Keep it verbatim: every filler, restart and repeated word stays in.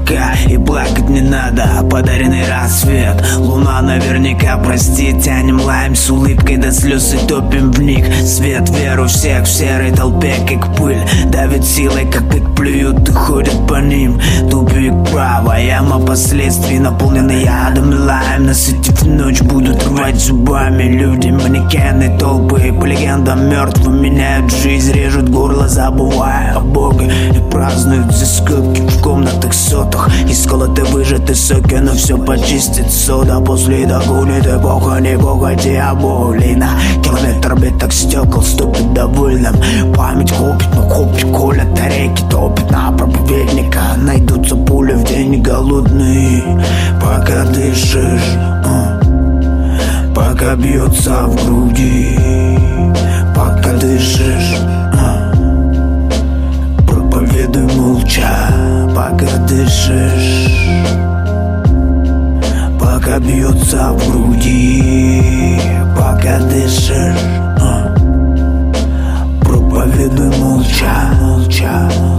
пока. И плакать не надо, подаренный рассвет. Луна наверняка простит. Тянем лайм с улыбкой до слез и топим в них. Свет, веру всех в серой толпе, как пыль. Давит силой, как их плюют и ходят по ним. Тупик права, яма последствий, наполненный ядом и лайм. Насытив ночь, будут рвать зубами люди. Манекены, толпы, по легендам мертвым меняют жизнь, режут горло, забывая о Боге. И празднуют за скобки в комнатах сотах. Из колоты выжаты соки, но все почистит сода. После догонит эпоха, не погоди, а боли. На километр битых стекол ступит довольным. Память копит, но копит, колят, а реки топит. На проповедника найдутся пули в день голодный. Пока дышишь, а, пока бьется в груди. Пока дышишь, а, проповедуй молча. Пока дышишь, пока бьется в груди. Пока дышишь, а, проповедуй молча, молча.